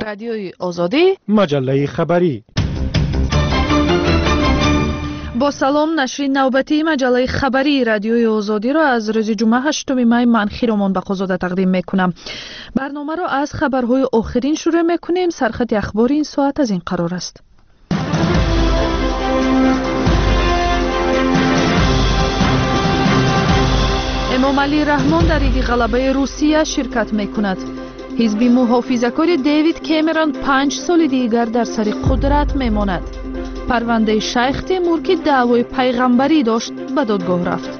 رادیوی آزادی مجله خبری. با سلام، نشر نوبتی مجله خبری رادیوی آزادی را از روز جمعه 8 می من خیرمان بقازاده تقدیم میکنم. برنامه را از خبرهای آخرین شروع میکنیم. سرخط اخبار این ساعت از این قرار است. امام علی رحمان در عید غلبه روسیه شرکت میکند. حزب محافظه‌کار دیوید کامرون 5 سال دیگر در سر قدرت میماند. پرونده شیخ تیمور که دعوای پیغمبری داشت به دادگاه رفت.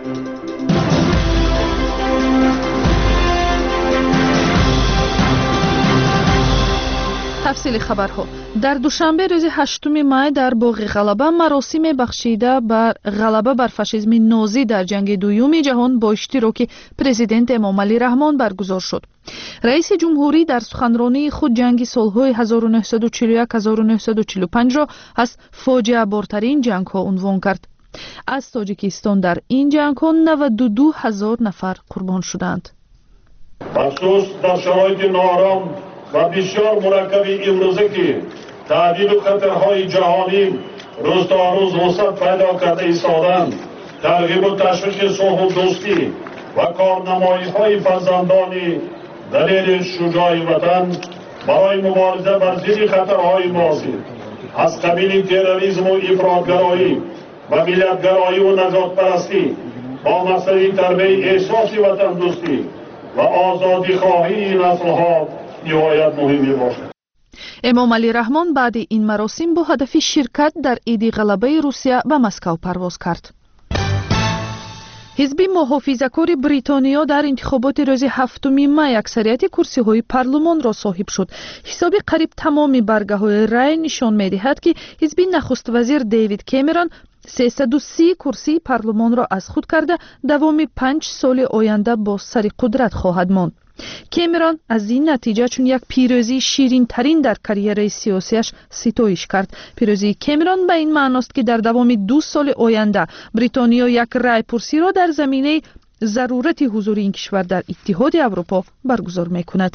تفصیل خبرها. در دوشنبه روز 8 می در باغ غلبه مراسم بخشیده بر غلبه بر فاشیسم نازی در جنگ دوم جهان با اشتراک پرزیدنت امام علی رحمان برگزار شد. رئیس جمهوری در سخنرانی خود جنگ سالهای 1941-1945 را از فاجعه بارترین جنگ ها عنوان کرد. از تاجیکستان در این جنگ ها 92,000 نفر قربان شدند. افسوس در شرایط ناآرام و بسیار مرکب امروزه که تهدید و خطرهای جهانی روز تا روز وسعت پیدا کرده ایستادند، ترغیب و تشویق صلح و دوستی و کارنمایی‌های فرزندان دلیر شجاع وطن برای مبارزه بر ضد خطرهای ماضی از قبیل تروریسم و افراطگرایی و ملتگرایی و نجات پرستی با مسئله تربیت احساس وطن دوستی و آزادی خواهی نسل‌ها نهایت مهمی باشد. امام علی رحمان بعد این مراسم با هدف شرکت در عید غلبه روسیه به مسکو پرواز کرد. حزب محافظه‌کار بریتانیا در انتخابات روز 7 می اکثریت کرسی‌های پارلمان را صاحب شد. حساب قریب تمام برگه‌های رای نشان می‌دهد که حزب نخست وزیر دیوید کامرون 330 کرسی پارلمان را از خود کرده دوام 5 سال آینده با سر قدرت خواهد ماند. کامرون از این نتیجه چون یک پیروزی شیرین ترین در کریر سیاسیش ستایش کرد. پیروزی کامرون به این معنی است که در دوام 2 سال آینده بریتانیا یک رای پرسی را در زمینه ضرورت حضور این کشور در اتحاد اروپا برگزار میکند.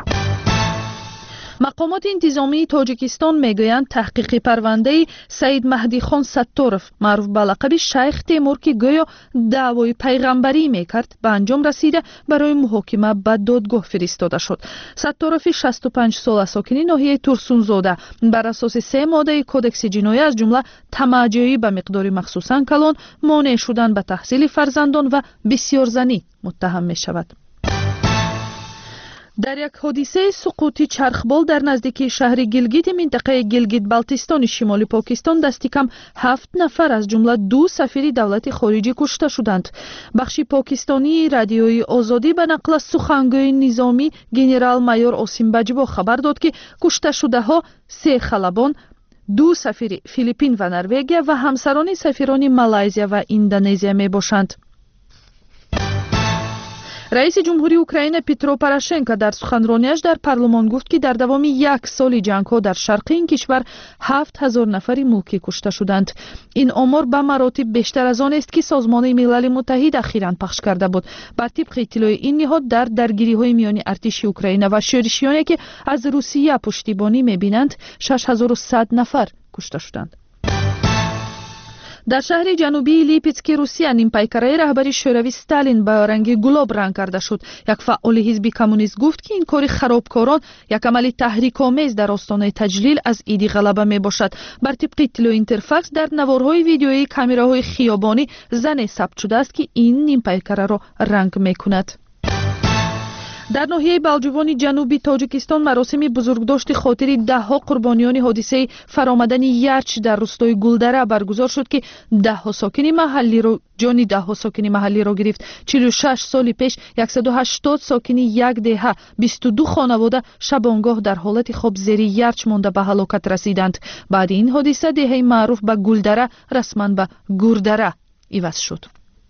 مقامات انتظامی تاجیکستان میگویند تحقیق پرونده سید مهدی خان ستارف معروف به لقب شیخ تیمور که گویا دعوای پیغمبری میکرد به انجام رسیده برای محاکمه به دادگاه فرستاده شد. ستارف 65 ساله ساکن ناحیه ترسونزاده بر اساس 3 ماده کدکس جنایی از جمله طمع‌جویی به مقدار مخصوصاً کلان، مانع شدن به تحصیل فرزندان و بسیارزنی متهم می شود. در یک حادثه سقوطی چرخبال در نزدیکی شهر گیلگیت منطقه گیلگیت بلتیستان شمالی پاکستان دستی کم 7 نفر از جمله 2 سفیر دولت خارجی کشته شدند. بخش پاکستانی رادیوی آزادی به نقل از سخنگوی نظامی گنرال مایور آسیم بجوا خبر داد که کشته شده ها 3 خلبان، 2 سفیر فیلیپین و نروژ و همسران سفیران مالایزیا و اندونزیا می باشند. رئیس جمهوری اوکراین پیترو پوراشنکو در سخنرانیش در پارلمان گفت که در دوام 1 سال جنگ‌ها در شرق این کشور 7,000 نفر موکی کشته شدند. این آمار به مراتب بیشتر از آن است که سازمان ملل متحد اخیراً پخش کرده بود. بر طبق اطلاع این نهاد در درگیری‌های میان ارتش اوکراین و شورشیانی که از روسیه پشتیبانی می‌بینند 6,100 نفر کشته شدند. در شهر جنوبی لیپیتسک روسیه نیم پیکره رهبری شوروی استالین با رنگ گلاب رنگ کرده شد. یک فعال حزب کمونیست گفت که این کار خرابکاران یک عمل تحریک‌آمیز در آستانه تجلیل از عید غلبه می باشد. بر طبق اطلاع اینترفاکس در نوارهای ویدیویی کامراهای خیابانی زن ثبت شده است که این نیم پیکره را رنگ می‌کند. در ناحیه بلجوان جنوبی تاجیکستان مراسم بزرگداشت خاطر 10 قربانیان حادثه فرآمدن یرچ در روستای گلدره برگزار شد که 10 ساکن محلی را جان 10 ساکن محلی را گرفت. 46 سال پیش 180 ساکن یک دهه 22 خانواده شبانگاه در حالت خواب زیر یرچ مانده به هلاکت رسیدند. بعد این حادثه دهه معروف به گلدره رسما به گوردره عوض شد.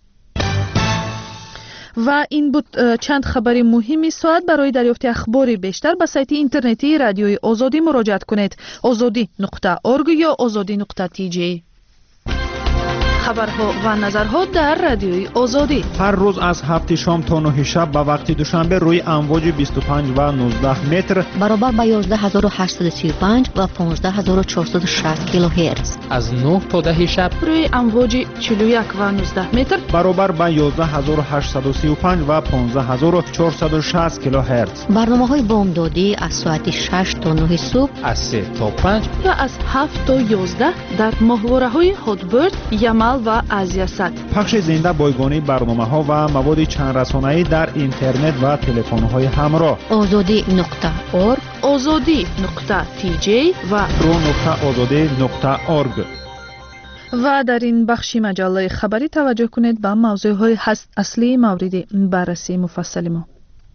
و این بود چند خبر مهمی ساعت. برای دریافت اخبار بیشتر به سایت اینترنتی رادیوی آزادی مراجعه کنید. azadi.org یا azadi.tj. خبرها و نظرها در رادیوی آزادی. هر روز از 7 شام تا 9 شب به وقت دوشنبه روی امواج 25 و 19 متر برابر با 11835 و 15460 کیلوهرتز. از 9 تا 10 شب روی امواج 41 و 19 متر برابر با 11835 و 15460 کیلوهرتز. برنامه‌های بامدادی از ساعت 6 تا 9 صبح، از 3 تا 5 و از 7 تا 11 در ماهواره‌های هاتبرد، یمل و ازیاست. پخش زنده بایگانی برنامه‌ها و مواد چند رسانه‌ای در اینترنت و تلفن‌های همراه. azadi.org، azadi.tj و pro.azadi.org. و در این بخشی مجله خبری توجه کنید به موضوعهای اصلی مورد بررسی مفصل ما.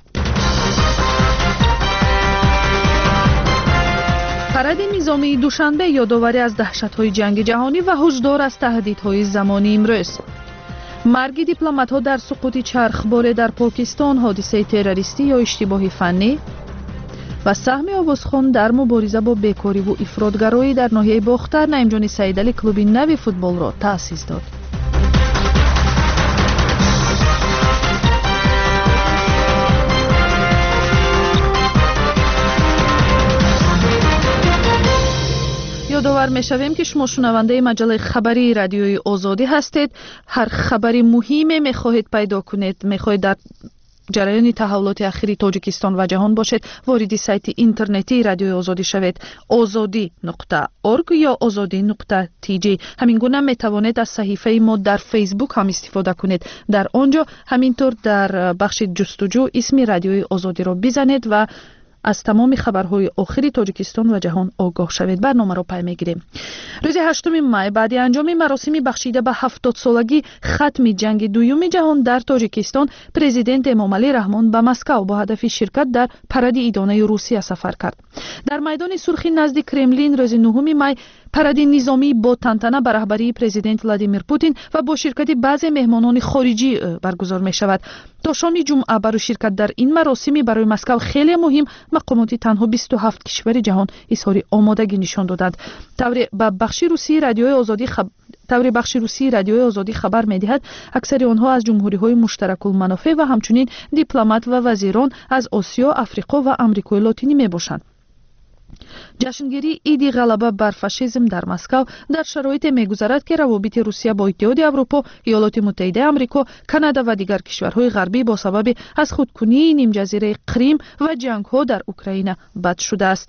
پرد نظامی دوشنبه یادآوری از دهشت‌های جنگ جهانی و هشدار از تهدیدهای زمانی امروز. مرگ دیپلمات‌ها در سقوط چرخباره در پاکستان، حادثه تروریستی یا اشتباه فنی. و سهم آوازخوان در مبارزه با بیکاری و افراطگرایی در ناحیه باختر نعیم جان سیدعلی کلوب نو فوتبال را تأسیس داد. یادآور می‌شویم که شما شنونده مجله خبری رادیوی آزادی هستید. هر خبری مهمی می‌خواهید پیدا کنید، می‌خواهید در جریان تحولات اخیر تاجیکستان و جهان باشد، وارد سایت اینترنتی رادیوی آزادی شوید، azadi.org یا azadi.tj. همین گونه میتوانید از صحیفه ما در فیسبوک هم استفاده کنید. در آنجا همینطور در بخش جستجو اسم رادیوی آزادی را بزنید و از تمام خبرهای آخر تاجیکستان و جهان آگاه شوید. برنامه را پی میگیریم. روز 8 می بعد انجام مراسم بخشیده به 70 سالگی ختم جنگ دوم جهان در تاجیکستان، پرزیدنت امامعلی رحمان به مسکو با هدف شرکت در پرد ایدانه روسیه سفر کرد. در میدان سرخی نزد کرملین روز 9 می پرد نظامی با تنتنه به رهبری پرزیدنت ولادیمیر پوتین و با شرکت بعضی مهمانان خارجی برگزار می شود. تا شام جمعه برای شرکت در این مراسم برای مسکو خیلی مهم، مقامات تنها 27 کشور جهان اظهار آمادگی نشان دادند. طوری بخش روسی رادیوی آزادی خبر می‌دهد اکثر آنها از جمهوری‌های مشترک المنافع و همچنین دیپلمات و وزیران از آسیا، آفریقا و آمریکای لاتینی میباشند. جشنگیری عید غلبه بر فاشیسم در مسکو در شرایط میگذرد که روابط روسیه با اتحاد اروپا، ایالات متحده آمریکا، کانادا و دیگر کشورهای غربی با سبب از خودکنی نیم جزیره کریم و جنگ‌ها در اوکراین بد شده است.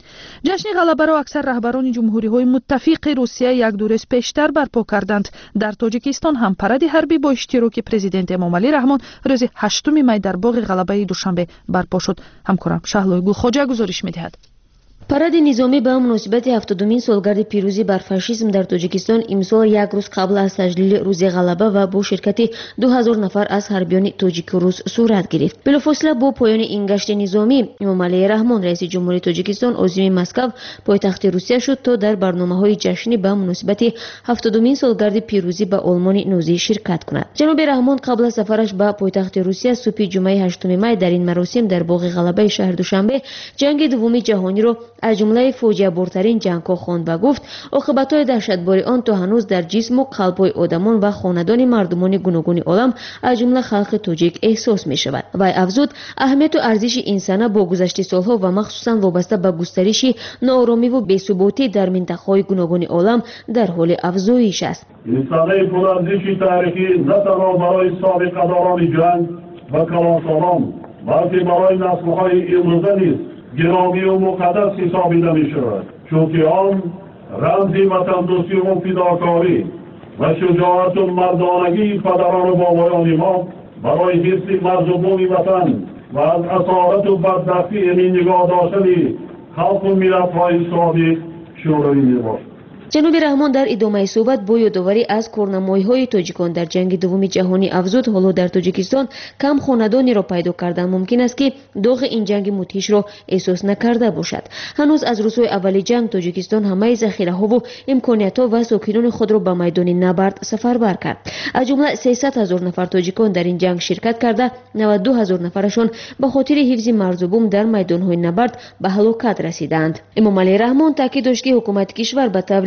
جشن غلبه را اکثر رهبران جمهوری‌های متفق روسیه یک دو روز پیشتر برپا کردند. در تاجیکستان هم پرد حربی با اشتراک پرزیدنت امامعلی رحمان روز 8 می در باغ غلبه دوشنبه برپا شد. همکارم شهلای گلخواجه گزارش می‌دهد. پرد نظامی به مناسبت 70مین سالگرد پیروزی بر فاشیسم در تاجیکستان امسال یک روز قبل از تجلیل روز غلبه و با شرکت 2000 نفر از حربیان تاجیک و روس صورت گرفت. بلافاصله با پایان این گشت نظامی، امامعلی رحمان رئیس جمهوری تاجیکستان عازم مسکو پایتخت روسیه شد تا در برنامه‌های جشنی به مناسبت 70مین سالگرد پیروزی به آلمان نازی شرکت کند. جناب رحمان قبل از سفرش به پایتخت روسیه صبح جمعه 8 می در این مراسم در باغ غلبه شهر دوشنبه جنگ دوم جهانی را از جمله فوجیه برترین جنگ‌ها خواند و گفت عاقبت‌های دهشتبار آن تا هنوز در جسم و قلب‌های آدمان و خاندان مردمان گوناگون عالم از جمله خلق تاجیک احساس می‌شود. و افزود اهمیت و ارزش این سنه با گذشت سال‌ها و مخصوصاً وابسته به گسترش ناآرامی و بی‌ثباتی در منطقه‌های گوناگون عالم در حال افزایش است. این سنه پرارزش تاریخی نه تنها برای سابقه‌داران جنگ و کلانسالان بلکه برای نسل‌های امروزه نیز گرامی و مقدس حسابیده می شود، چونکه آن رمزی وطندوستی و فداکاری و شجاعت و مردانگی پدران و بابایان ما برای حفظ مرز و بوم وطن و از اسارت و بدبختی این نگاه داشتن خلق و ملت‌های سابق شوروی می باشد. جناب رحمان در ادامه صحبت با یادآوری از کارنمایی‌های تاجیکان در جنگ دوم جهانی افزود حالا در تاجیکستان کم خاندانی را پیدا کردن ممکن است که داغ این جنگ مدهش را احساس نکرده باشد. هنوز از روزهای اول جنگ تاجیکستان همه ذخیره‌ها و امکانیت‌ها و ساکنان خود را به میدان نبرد سفربر کرد. از جمله 300,000 نفر تاجیکان در این جنگ شرکت کرده 92,000 نفرشان به خاطر حفظ مرز و بوم در میدان‌های نبرد به هلاکت رسیدند. امامعلی رحمان تاکید داشت که حکومت کشور به تبریز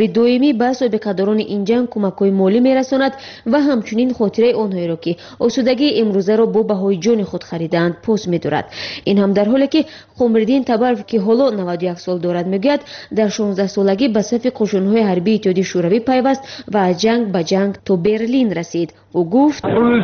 доимӣ ба собиқадорони ин ҷанг кӯмакҳои молӣ мерасонад ва ҳамчунин хотираи онҳоеро ки осудагии имрӯзаро бо баҳои ҷони худ харидаанд поз медорад. ин ҳам дар ҳоле ки Қумриддин Табаров ки ҳоло 91 сол дорад мегӯяд дар 16 солагӣ ба сафи қушунҳои ҳарбии Иттиҳоди Шӯравӣ пайваст ва аз ҷанг ба ҷанг то Берлин расид. ӯ гуфт: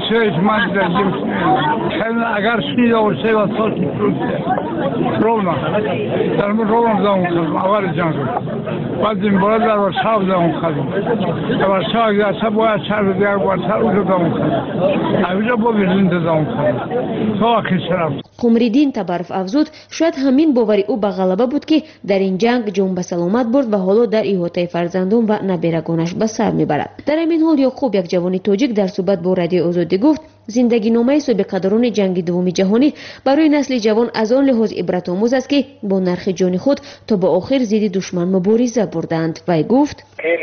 اگر شنیده باشه وسط رونا در رونا زمان کردم اول جنگ بعد این بار در ورشاو زمان کردم در ورشاو اگر شب باید شهر دیگر ورشاو اونجا زمان کردم اونجا با برلین زمان کردم تا آخر شرف. Қумриддин Табаров афзуд, шояд ҳамин бовари ӯ ба ғалаба буд ки дар ин ҷанг ҷон ба саломат бурд ва ҳоло дар иҳотаи фарзандон ва наберагонаш ба сар мебарад. Дар ҳамин ҳол Ёқуб, як ҷавони тоҷик, дар суҳбат бо Радиои Озодӣ гуфт: зиндагиномаи собиқадорони ҷанги дуввуми ҷаҳонӣ барои насли ҷавон аз он лиҳоз ибратомӯз аст ки бо нархи ҷони худ то ба охир зидди душман мубориза бурданд. Вай гуфт: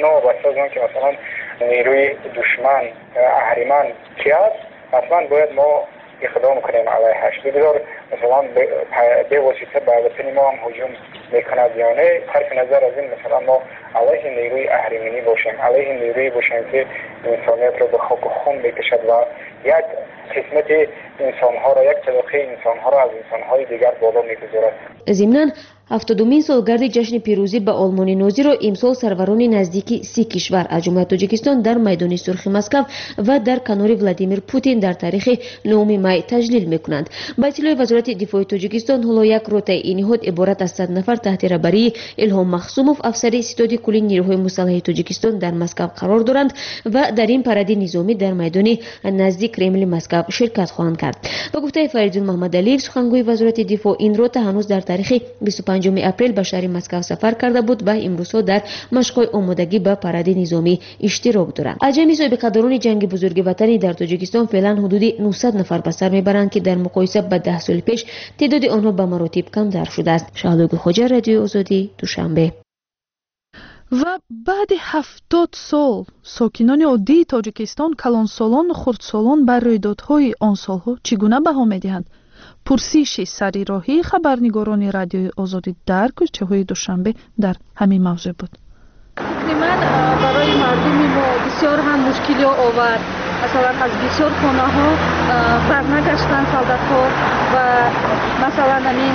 نیروی دشمن اهریمن چی است؟ حتما باید ما اقدام کنیم علیهش. بگذار مثلا به واسطه به وطن ما هم هجوم میکند یا نه، صرف نظر از این مثلا ما علیه نیروی اهریمنی باشیم، علیه نیروی باشیم که انسانیت را به خاک و خون میکشد و یک قسمت انسانها را، یک طبقه انسانها را از انسانهای دیگر بالا میگذارد. ضمناً 70-мин солгарди ҷашни пирӯзӣ ба Олмони нозиро имсол сарварони наздики 30 кишвар аз ҷумла Тоҷикистон дар майдони Сурхи Москав ва дар канори Владимир Путин дар таърихи 9 май таҷлил мекунанд. Ба иттилои Вазорати дифои Тоҷикистон, ҳоло як ротаи ин ниҳод иборат аз 100 нафар таҳти раҳбарии Илҳом Махсумов, афсари ситоди кулли нирӯҳои мусаллаҳи Тоҷикистон дар Москав қарор доранд ва дар ин паради низомӣ дар майдони назди Кремли Москав ширкат хоҳанд кард. Ба гуфтаи Фаридун Маҳмадалиев, сухангӯи Вазорати дифоъ, ин рота ҳанӯз дар таърихи 25 апрел ба шаҳри Москав сафар карда буд ва имрӯзҳо дар машқҳои омодагӣ ба паради низомӣ иштирок доранд. Аз ҷамъи собиқадорони ҷанги бузурги ватанӣ дар Тоҷикистон феълан ҳудуди 900 нафар ба сар мебаранд ки дар муқоиса ба 10 соли пеш теъдоди онҳо ба маротиб камтар шудааст. Шаҳлои Хоҷа, Радиои Озодӣ, Душанбе. ва баъди 70 сол сокинони оддии Тоҷикистон, калонсолону хурдсолон ба рӯйдодҳои он солҳо чӣ гуна баҳо медиҳанд? пурсиши сарироҳии хабарнигорони Радиои Озодӣ дар кӯчаҳои Душанбе дар ҳамин мавзӯъ буд. Ман барои мардуми мо бисёр ҳам мушкилиё овард. Масалан, аз бисёр хонаҳо барнагаштанд солдатҳо ва масалан амин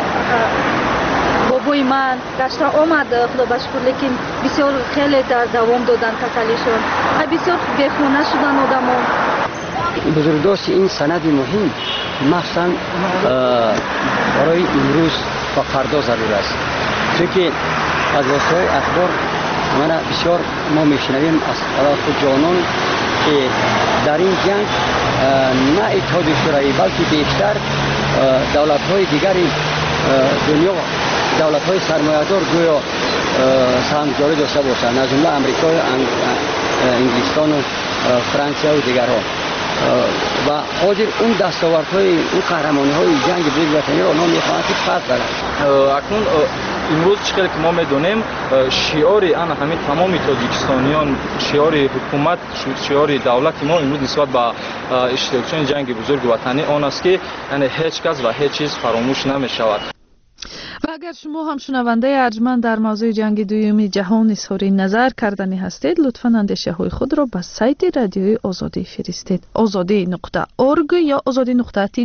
бобои ман гашта омад, худо ба шукр, лекин бисёр хеле дар давом доданд касалишон. Бисёр бехона шуданд одамон. бузургдошти ин санади муҳим махсусан барои имрӯз ва фардо зарур аст, чунки аз воситаҳои ахбор мана бисёр мо мешунавем аз ҷонон ки дар ин ҷанг на иттиҳоди шӯравӣ балки бештар давлатҳои дигари дунё, давлатҳои сармоядор гӯё саҳмгузорӣ дошта бошанд, аз ҷумла Амрико, Инглистону Франсияу дигарҳо. ва ҳозир он дастовардҳои он қаҳрамониҳои ҷанги бузурги ватаниро онҳо мехоҳанд ки пас баранд. акнун имрӯз чӣ қадр ки мо медонем, шиори ана ҳамин тамоми тоҷикистониён, шиори ҳукумат, шиори давлати мо имрӯз нисбат ба иштирокчиёни ҷанги бузурги ватанӣ он аст ки ҳеҷ кас ва ҳеҷ чиз фаромӯш намешавад. ва агар шумо ҳам шунавандаи арҷманд дар мавзӯи ҷанги дуюми ҷаҳон изҳори назар карданӣ ҳастед, лутфан андешаҳои худро ба сайти Радиои Озодӣ фиристед. ozodi.org ё ozodi.tj.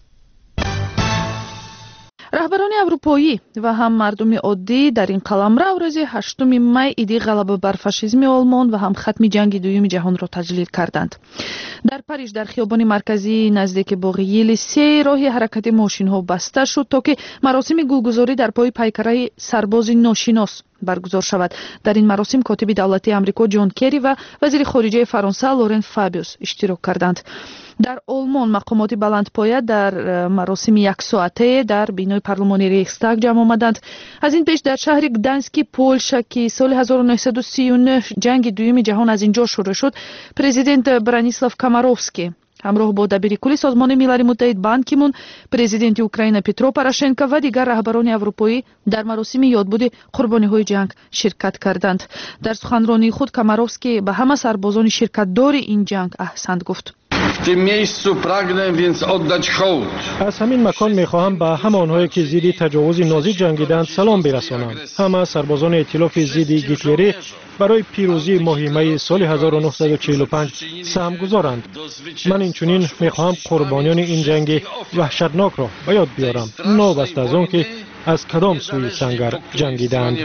раҳбарони аврупоӣ ва ҳам мардуми оддӣ дар ин қаламрав рӯзи 8 май иди ғалаба бар фашизми олмон ва ҳам хатми ҷанги дуюми ҷаҳонро таҷлил карданд. дар Париж дар хиёбони марказии наздики боғи Елисей роҳи ҳаракати мошинҳо баста шуд то ки маросими гулгузорӣ дар пои пайкараи сарбози ношинос баргузор шавад. дар ин маросим котиби давлатии Амрико Ҷон Керри ва вазири хориҷаи Фаронса Лорен Фабиус иштирок карданд. дар Олмон мақомоти баландпоя дар маросими яксоатае дар бинои парлумони Рейхстаг ҷамъ омаданд. аз ин пеш дар шаҳри Гдански, Полша, ки соли 1939 ҷанги дуюми ҷаҳон аз ин ҷо шурӯъ шуд, президент Бранислав Комаровский ҳамроҳ бо дабири кулли Созмони Милали Муттаҳид Бан Ки Мун, президенти Украина Петро Порошенко ва дигар раҳбарони аврупоӣ дар маросими ёдбуди қурбониҳои ҷанг ширкат карданд. дар суханронии худ Комаровский ба ҳама сарбозони ширкатдори ин ҷанг аҳсанд гуфт. tym miejscu pragnę więc oddać hołd. از همین مکان میخواهم به همه آنهایی که ضد تجاوز نازی جنگیدند سلام برسانم. همه سربازان ائتلاف ضد گیتلری برای پیروزی مهمه سال 1945 سهم گذارند. من اینچنین میخواهم قربانیان این جنگ وحشتناک را به یاد بیارم، نابسته از آن که از کدام سوی سنگر جنگیدند.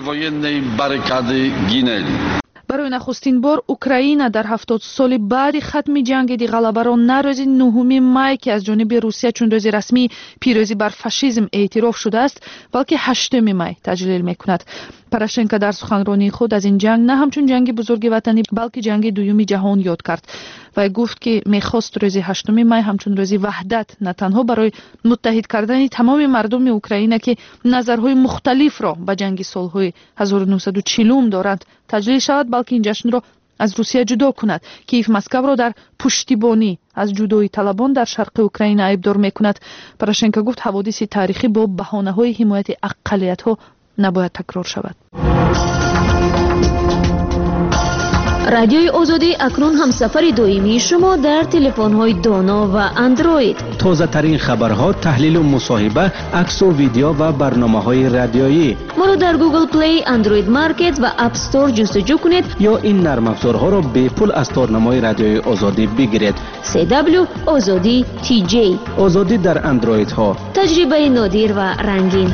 برای نخستین بار اوکراین در 70 سال بعد ختم جنگ غلبه را نه روز 9 می که از جانب روسیه چون روز رسمی پیروزی بر فاشیسم اعتراف شده است، بلکه 8 می تجلیل میکند. پاراشنکو در سخنرانی خود از این جنگ نه همچون جنگ بزرگ وطنی بلکه جنگ دوم جهان یاد کرد و گفت که میخواست روز 8 می همچون روز وحدت نه تنها برای متحد کردن تمام مردم اوکراین که نظرهای مختلف را به جنگ سالهای 1940 دارند تجلیل شود، بلکه این جشن را از روسیه جدا کند. کیف مسکو را در پشتیبانی از جدایی طلبان در شرق اوکراین عیبدار میکند. پاراشنکو گفت حوادث تاریخی با بهانه‌های حمایت اقلیت‌ها نباید تکرار شود. رادیوی آزادی اکنون همسفر دائمی شما در تلفن‌های دانا و اندروید. تازه ترین خبرها، تحلیل و مصاحبه، عکس و ویدیو و برنامه‌های رادیویی. ما را در گوگل پلی، اندروید مارکت و اپ استور جستجو کنید یا این نرم افزارها را به پول از تارنمای رادیوی آزادی بگیرید. CW آزادی TJ. آزادی در اندروید ها. تجربه نادر و رنگین.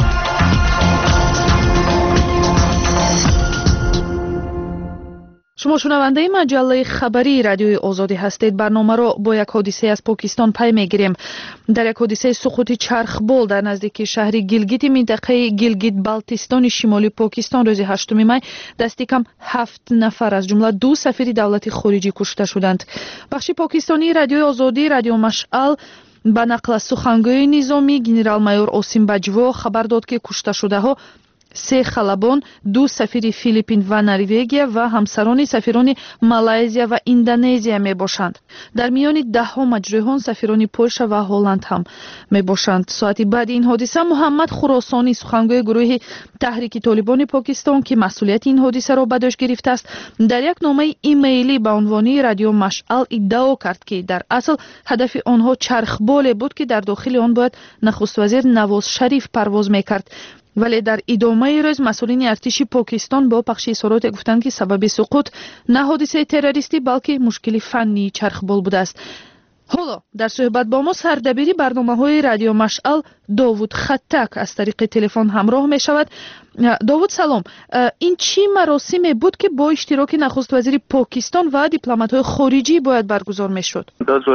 شما شنونده مجله خبری رادیوی آزادی هستید. برنامه را با یک حادثه از پاکستان پی میگیریم. در یک حادثه سقوط چرخبال در نزدیکی شهر گیلگیت منطقه گیلگیت بالتیستان شمالی پاکستان روز 8 می دست کم 7 نفر از جمله 2 سفیر دولت خارجی کشته شدند. بخش پاکستانی رادیوی آزادی رادیو مشعل با نقل از سخنگوی نظامی گنرال مایور اوسیم باجوا خبر داد که کشته شده ها 3 خلبان، 2 سفیر فیلیپین و نروژیا و همسران سفیران مالایزیا و اندونزیا می باشند. در میان 10 مجروحان سفیران پولش و هلند هم می باشند. ساعتی بعد این حادثه محمد خراسانی سخنگوی گروه تحریک طالبان پاکستان که مسئولیت این حادثه را به دوش گرفته است، در یک نامه ایمیلی به عنوان رادیو مشعل ادعا کرد که در اصل هدف آنها چرخبال بود که در داخل آن باید نخست وزیر نواز شریف پرواز میکرد. ولی در ادامه روز مسئولین ارتش پاکستان با پخش اظهارات گفتند که سبب سقوط نه حادثه تروریستی بلکه مشکل فنی چرخبال بوده است. حالا در صحبت با ما سردبیری برنامه‌های رادیو مشعل داوود خطک از طریق تلفن همراه می شود. داوود سلام، این چی مراسمی بود که با اشتراک نخست وزیر پاکستان و دیپلمات‌های خارجی باید برگزار می شد؟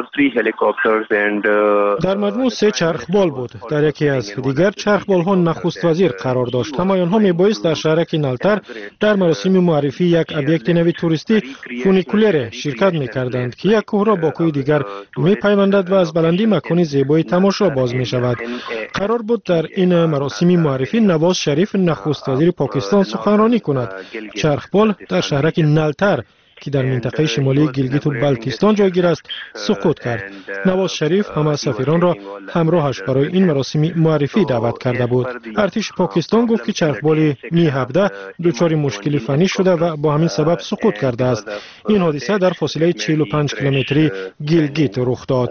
در مجموع 3 چرخبال بود. در یکی از دیگر چرخبال‌ها نخست وزیر قرار داشت. همایانها می بایست در شهرک نالتر در مراسم معرفی یک ابیکت نوی توریستی فونیکولر شرکت می کردند که یک کوه را با کوه دیگر می پیوندد و از بلندی مکانی زیبای تماشا باز می شود. قرار بود در این مراسم معرفی نواز شریف نخست وزیر پاکستان سخنرانی کند. چرخبال در شهرک نالتر که در منطقه شمالی گیلگیت و بالتیستان جایگیر است سقوط کرد. نواز شریف همه سفیران را همراهش برای این مراسم معرفی دعوت کرده بود. ارتش پاکستان گفت که چرخبال می 17 دچار مشکلی فنی شده و با همین سبب سقوط کرده است. این حادثه در فاصله 45 کیلومتری گیلگیت رخ داد.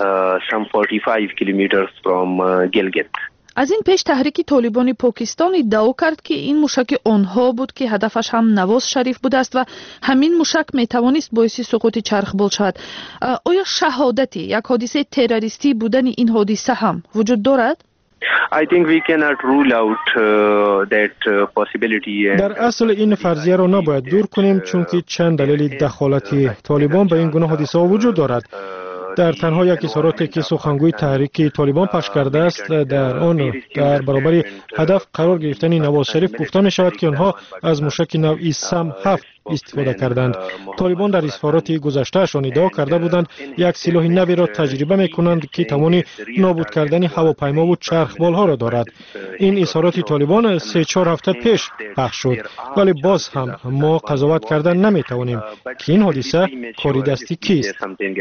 از این پیش تحریک طالبان پاکستان ادعا کرد که این موشک آنها بود که هدفش هم نواز شریف بوده است و همین موشک می توانست باعث سقوط چرخبال شود. آیا شهادتی یک حادثه تروریستی بودن این حادثه هم وجود دارد؟ در اصل این فرضیه را نباید دور کنیم چون که چند دلیل دخالت طالبان به این گونه حادثه وجود دارد. در تنها یک اظهاراتی که سخنگوی تحریک طالبان پخش کرده است در آن در برابر هدف قرار گرفتن نواز شریف گفته می شود که آنها از موشک نوعی سم 7 استفاده کردند. طالبان در اظهارات گذشتهشان ادعا کرده بودند یک سلاح نوی را تجربه می کنند که توان نابود کردن هواپیما و چرخبال ها را دارد. این اظهارات طالبان 3-4 هفته پیش پخش شد، ولی باز هم ما قضاوت کردن نمی توانیم که این حادثه کاری دستی کیست.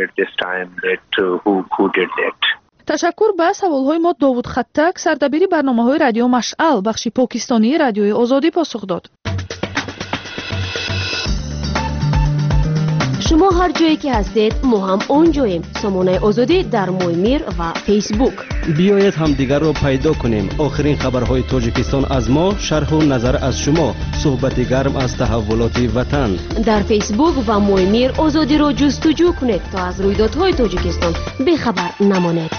تشکر. به سوالهای ما داوود خطک سردبیر برنامه‌های رادیو مشعل بخش پاکستانی رادیوی آزادی پاسخ داد. شما هر جایی که هستید ما هم اونجاییم. سامانه آزادی در مویمیر و فیسبوک. بیایید هم دیگر رو پیدا کنیم. آخرین خبرهای تاجیکستان از ما، شرح و نظر از شما، صحبت گرم از تحولات وطن. در فیسبوک و مویمیر آزادی رو جستجو کنید تا از رویدادهای تاجیکستان بی‌خبر نمانید.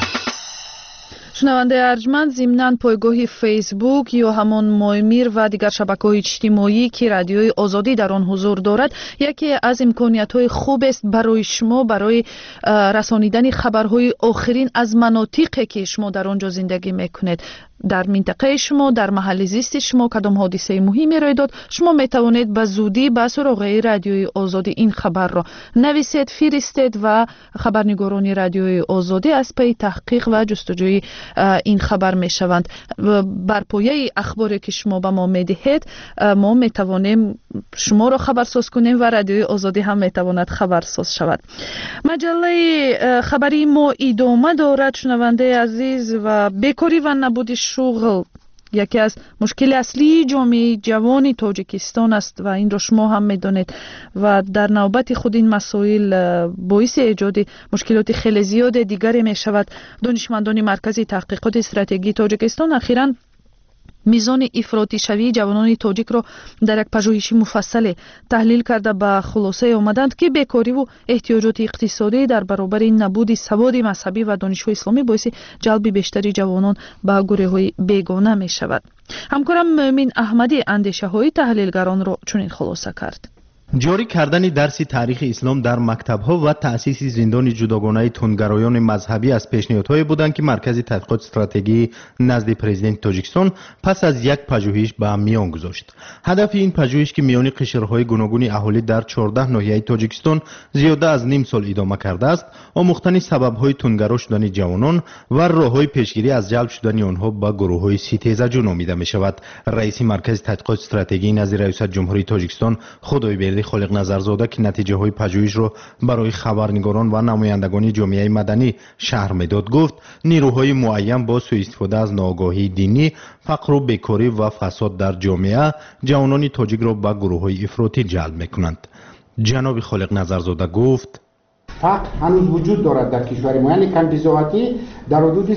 شنونده ارجمند، ضمناً پایگاه فیسبوک یا همان مویمیر و دیگر شبکه‌های اجتماعی که رادیوی آزادی در آن حضور دارد یکی از امکانیت‌های خوب است برای شما برای رسانیدن خبرهای آخرین از مناطقی که شما در آنجا زندگی میکنید. در منطقه شما، در محل زیست شما کدام حادثه مهمی رای داد، شما می توانید به زودی به سراغ رادیوی آزادی این خبر را نویسید، فرستید و خبرنگاران رادیوی آزادی از پی تحقیق و جستجوی این خبر می شوند. بر پایه اخباری که شما به ما می دهید ما می توانیم شما را خبرساز کنیم و رادیوی آزادی هم می تواند خبرساز شود. مجله خبری ما ادامه دارد. شنونده عزیز، و بیکاری و نبود شغل یکی از مشکل اصلی جامعه جوان تاجیکستان است و این را شما هم میدانید و در نوبت خود این مسائل باعث ایجاد مشکلات خیلی زیاد دیگری می شود. دانشمندان مرکز تحقیقات استراتژی تاجیکستان اخیراً میزان افراطی شوی جوانان تاجیک را در یک پژوهش مفصل تحلیل کرده به خلاصه آمدند که بیکاری و احتیاجات اقتصادی در برابر نبود سواد مذهبی و دانشجوی اسلامی باعث جلب بیشتری جوانان به گروه‌های بیگانه می شود. همکارم مؤمن احمدی اندیشه های تحلیلگران را چنین خلاصه کرد. جاری کردن درس تاریخ اسلام در مکتب‌ها و تأسیس زندان جداگانه تندگرایان مذهبی از پیشنهادهای بودند که مرکز تحقیقات استراتژی نزد پرزیدنت تاجیکستان پس از یک پژوهش به میان گذاشت. هدف این پژوهش که میان قشرهای گوناگون اهالی در 14 ناحیه تاجیکستان زیاده از نیم سال ادامه کرده است، آموختن سبب‌های تندگرا شدن جوانان و راه‌های پیشگیری از جلب شدن آنها به گروه‌های ستیزجو نامیده می‌شود. رئیس مرکز تحقیقات استراتژی نزد ریاست جمهوری تاجیکستان خدایبرد خالق نظرزاده که نتیجه های پژوهش را برای خبرنگاران و نمایندگان جامعه مدنی شرح میداد، گفت نیروهای معین با سوء استفاده از ناآگاهی دینی، فقر و بیکاری و فساد در جامعه جوانان تاجیک را به گروه های افراطی جلب میکنند. جناب خالق نظرزاده گفت فقر هنوز وجود دارد در کشور ما، یعنی کم بزاعتی در حدود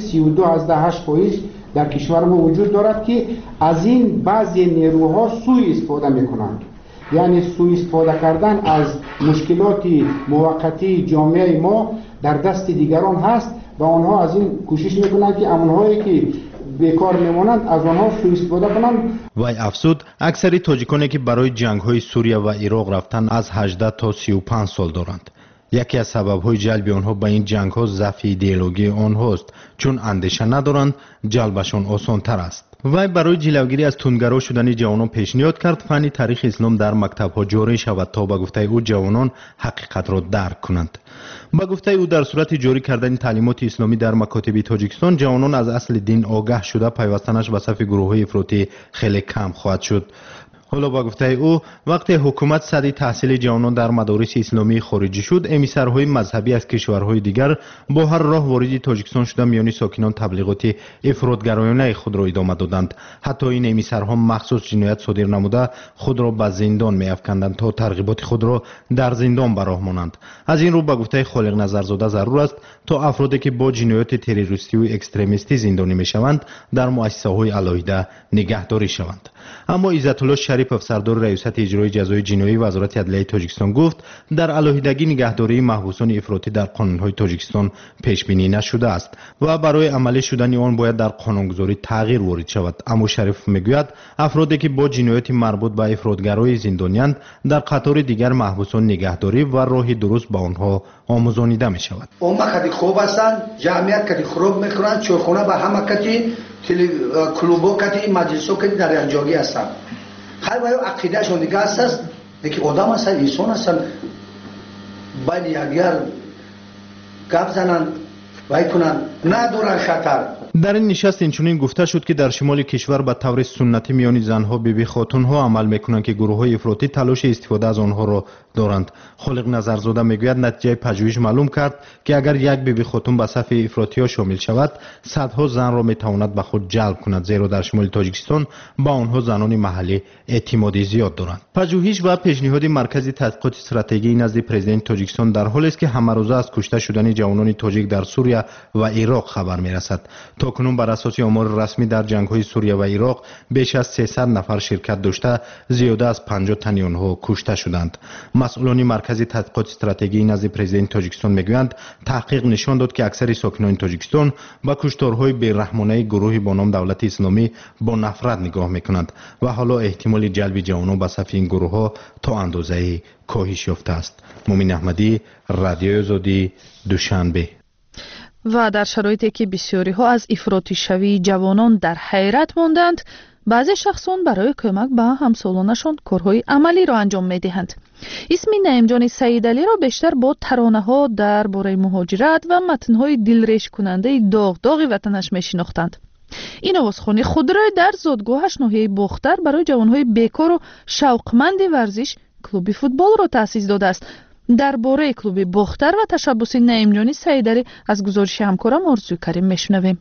32.8% در کشور ما وجود دارد که از این بعضی نیروها سوء استفاده میکنند. یعنی سوء استفاده کردن از مشکلات موقتی جامعه ما در دست دیگران هست و آنها از این کوشش میکنند که اونهایی که بیکار میمانند از آنها سوء استفاده کنند. وی افزود اکثر تاجیکانی که برای جنگ‌های سوریه و عراق رفتن از 18 تا 35 سال دارند. یکی از سبب‌های جلب آنها به این جنگ‌ها ضعف ایدئولوژی آنهاست، چون اندیشه ندارند جلبشان آسان‌تر است. وی برای جلوگیری از تندگرا شدن جوانان پیشنهاد کرد فن تاریخ اسلام در مکتب‌ها جاری شود تا به گفته او جوانان حقیقت را درک کنند. به گفته او در صورت جاری کردن تعلیمات اسلامی در مکاتب تاجیکستان جوانان از اصل دین آگاه شده پیوستنش به صف گروه‌های افراطی خیلی کم خواهد شد. حالا با گفته او وقتی حکومت سد تحصیل جوانان در مدارس اسلامی خارجی شد، امیسرهای مذهبی از کشورهای دیگر با هر راه وارد تاجیکستان شده میان ساکنان تبلیغات افراطگرایانه خود را ادامه دادند. حتی این امیسرها مخصوص جنایت صادر نموده خود را به زندان می‌افکندند تا ترغیبات خود را در زندان به راه مانند. از این رو با گفته خالق نظرزاده ضرور است تا افرادی که با جنایات تروریستی و اکستریمیستی زندانی می‌شوند در مؤسسه‌های علیحده نگهداری شوند. اما عزت الله شریف افسردار ریاست اجرایی جزای جنایی وزارت عدلیه تاجیکستان گفت در علیحدگی نگهداری محبوسان افراطی در قانون‌های تاجیکستان پیش بینی نشده است و برای عملی شدن آن باید در قانونگذاری تغییر وارد شود. اما شریف میگوید افرادی که با جنایات مربوط به افراطگرایی زندانی‌اند در قطار دیگر محبوسان نگهداری و راه درست به آنها آموزانیده می شود. اوما کدی خوب هستند، جمعیت کدی خراب میکنند، چورخانه به همه کدی کلوبو کدی مجلسو کدی در انجاگی هستند. هر وقت عقیده شون دیگه است که آدم هستند، انسان هستند، باید یکدیگر گپ زنند و کنند، ندارند خطر. در این نشست اینچنین گفته شد که در شمال کشور به طور سنتی میان زنها بیبی خاتونها عمل میکنند که گروه‌های افراطی تلاش استفاده از آنها را دارند. خالق نظرزاده میگوید نتیجه پژوهش معلوم کرد که اگر یک بیبی خاتون به صف افراطی‌ها شامل شود صدها زن را میتواند به خود جلب کند، زیرا در شمال تاجیکستان با آنها زنان محلی اعتمادی زیاد دارند. پژوهش و پیشنهاد مرکز تحقیقات استراتژی نزد پرزیدنت تاجیکستان در حالی است که همه روزه از کشته شدن جوانان تاجیک در سوریه و عراق خبر میرسد. تاکنون بر اساس آمار رسمی در جنگ‌های سوریه و عراق بیش از 300 نفر شرکت داشته، زیاده از 50 تن آنها کشته شدند. مسئولان مرکز تحقیقات استراتژی نزد پرزیدنت تاجیکستان میگویند تحقیق نشان داد که اکثر ساکنان تاجیکستان با کشتارهای بی‌رحمانه گروهی با نام دولت اسلامی با نفرت نگاه میکنند و حالا احتمال جلب جوانان به صف این گروه‌ها تا اندازه‌ای کاهش یافته است. مومن احمدی، رادیوی آزادی، دوشنبه. و در شرایطی که بسیاری ها از افراطی شوی جوانان در حیرت ماندند، بعضی شخصان برای کمک به همسالانشان کارهای عملی را انجام می دهند. اسم نعیم سیدعلی را بیشتر با ترانه ها درباره مهاجرت و متن های دلریش کننده داغ وطنش می شناختند. این آوازخوانی خود را در زادگاهش ناحیه باختر برای جوانهای بیکار و شوقمند ورزش کلوب فوتبال را تأسیس داده است. درباره کلوب باختر و تشبث نعیم سیدعلی از گزارش همکارم آرزوی کریم میشنویم.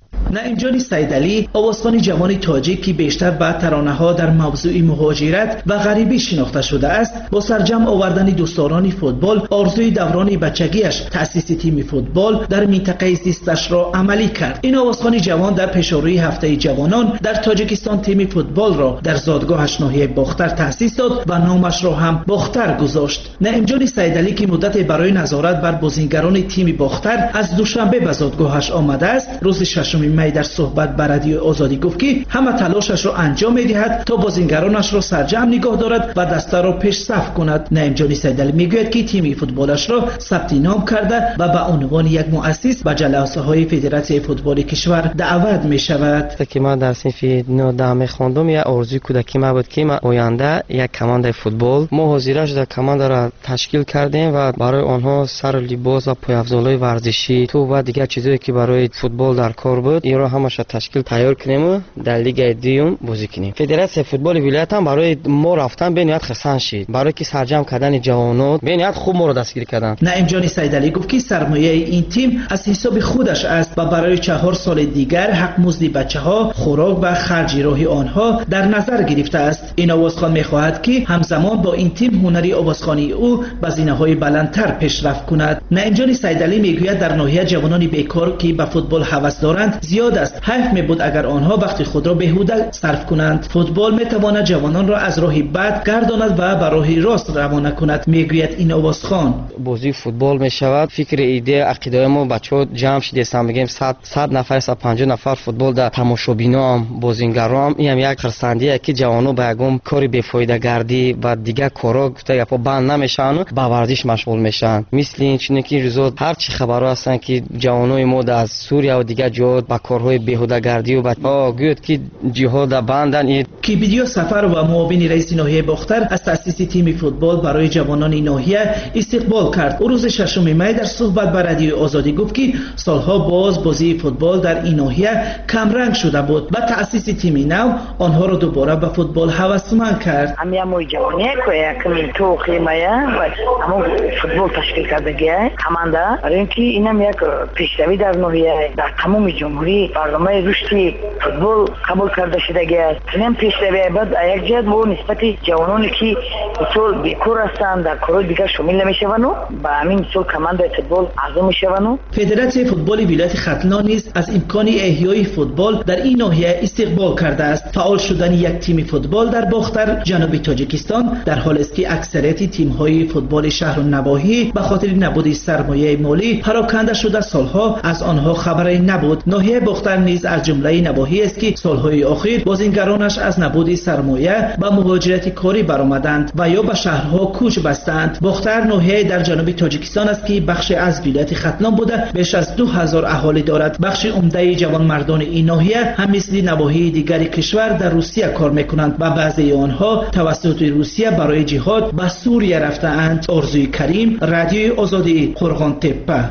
نعیم سیدعلی آوازخوان جوان تاجیک که بیشتر به ترانه‌ها در موضوع مهاجرت و غریبی شناخته شده است، با سرجم آوردن دوستداران فوتبال آرزوی دوران بچگیش تأسیس تیم فوتبال در منطقه زیستش را عملی کرد. این آوازخوان جوان در پیشروی هفته جوانان در تاجیکستان تیم فوتبال را در زادگاهش ناحیه باختر تأسیس داد و نامش را هم باختر گذاشت. نعیم سیدعلی که مدت برای نظارت بر بازیگران تیم باختر از دوشنبه به زادگاهش آمده است، روز ششم می در صحبت با رادیو آزادی گفت که همه تلاشش را انجام می‌دهد تا بازیگرانش را سرجم نگاه دارد و دسته را پیش صف کند. نعیم سیدعلی میگوید که تیم فوتبالش را ثبت نام کرده و به عنوان یک مؤسس به جلسه‌های فدراسیون فوتبال کشور دعوت می‌شود. که ما در صنف 19 خواندم، یا آرزوی کودکی ما بود که ما آینده یک کماند فوتبال حاضر شده کماند را تشکیل کردیم و برای آنها سر لباس و پایافزارهای ورزشی تو و دیگر چیزایی که برای فوتبال در کار بود این را همش تشکیل تیار کنیم و در لیگ دوم بازی کنیم. فدراسیون فوتبال ولایت هم برای ما رفتن به نیت خسان شد، برای که سرجم کردن جوانان به نیت خوب ما را دستگیر کردن. نعیم سیدعلی گفت که سرمایه این تیم از حساب خودش است و برای 4 سال دیگر حق مزد بچه‌ها، خوراک و خرج راهی آنها در نظر گرفته است. این آوازخوان می‌خواهد که همزمان با این تیم هنری آوازخوانی او به زینه‌های بلندتر پیشرفت کند. نعیم سیدعلی میگوید در ناحیه جوانان بیکار که به فوتبال هوس دارند زیاد است. حیف میبود اگر آنها وقت خود را بهوده صرف کنند. فوتبال میتواند جوانان را از راه بد گرداند و به راه راست روانه کند، میگوید این آوازخوان. بازی فوتبال میشود فکر ایده عقیده ما بچه‌ها جمع شده است، میگیم 100 نفر 150 نفر فوتبال در تماشابینا هم بازیگران، این هم یک خرسندیه که جوانو به یگم کاری بیفایده گردی و دیگه کارا گفته یا بند نمیشن به ورزش مشغول میشن. مثل این چونه که روزا هر چی خبرها هستن که جوانای ما از سوریه و دیگه جهات با کارهای بیهوده گردی و گفت که جهاد بندن. کی ویدیو سفر و معاون رئیس ناحیه باختر از تأسیس تیم فوتبال برای جوانان ناحیه استقبال کرد. روز 6 می در صحبت با رادیو آزادی گفت که سالها باز بازی فوتبال در این ناحیه کم رنگ شده بود. با تأسیس تیم نو آنها را دوباره به فوتبال هوسمند کرد. همه جوانی که تو قیمه همون فوتبال تشکیل کرده گیه همانده اینکه اینم یک پیشروی در ناحیه در تمام جمهوری برنامه رشدی فوتبال قبول کرده شده گیه. اینم پیشروی بعد یک جد مو نسبت جوانانی که اصول بیکار هستند در کارهای دیگر شامل نمیشوند و با همین اصول کماند فوتبال اعضا میشوند. فدراسیون فوتبال ولایت ختلان نیز از امکان احیای فوتبال در این ناحیه استقبال کرده است. فعال شدن یک تیم فوتبال در باختر جنوب تاجیکستان در حالی است که اکثریت تیم‌های فوتبال شهر و نواحی به خاطر نبود سرمایه مالی پراکنده شده سالها از آنها خبری نبود. ناحیه باختر نیز از جمله نواحی است که سالهای اخیر بازیگرانش از نبود سرمایه به مهاجرت کاری برآمدند و یا به شهرها کوچ بستند. باختر ناحیه در جنوب تاجیکستان است که بخش از ولایت ختلان بوده بیش از 2000 اهالی دارد. بخش عمده جوانمردان این ناحیه هم مثل نواحی دیگر کشور در روسیه کار میکنند و بعضی آنها توسط روسیه برای جهاد به سوریه رفته‌اند. آرزوی کریم، رادیوی آزادی، قرغان تپه.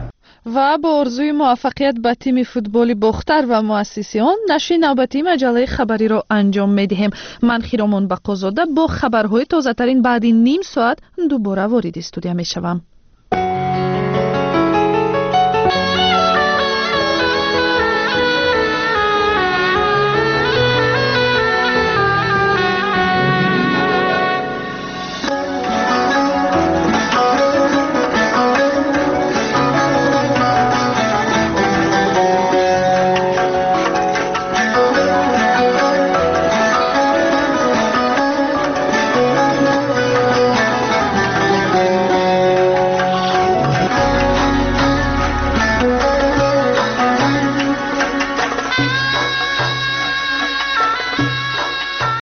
و با آرزوی موفقیت به تیم فوتبال باختر و مؤسسی آن نشر نوبتی مجله خبری را انجام می‌دهیم. من خیرامان بقازاده با خبرهای تازه‌ترین بعد نیم ساعت دوباره وارد استودیو می‌شوم.